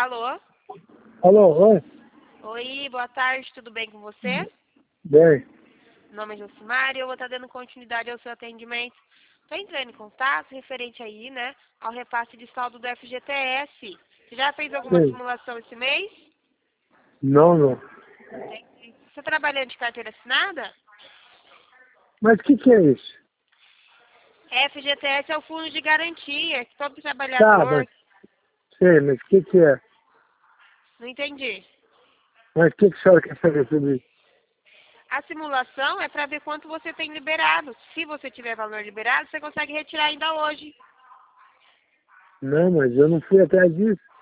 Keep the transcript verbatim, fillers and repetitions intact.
Alô? Alô, oi? Oi, boa tarde, tudo bem com você? Bem, Meu nome é Josimar e eu vou estar dando continuidade ao seu atendimento. Estou entrando em contato referente aí, né, ao repasse de saldo do F G T S. Você já fez alguma sim. simulação esse mês? Não, não. Entendi. Você está trabalhando de carteira assinada? Mas o que, que é isso? F G T S é o fundo de garantia, que todo Tá, trabalhador... mas sei, mas o que, que é? Não entendi. Mas o que, que a senhora quer saber sobre isso? A simulação é para ver quanto você tem liberado. Se você tiver valor liberado, você consegue retirar ainda hoje. Não, mas eu não fui atrás disso.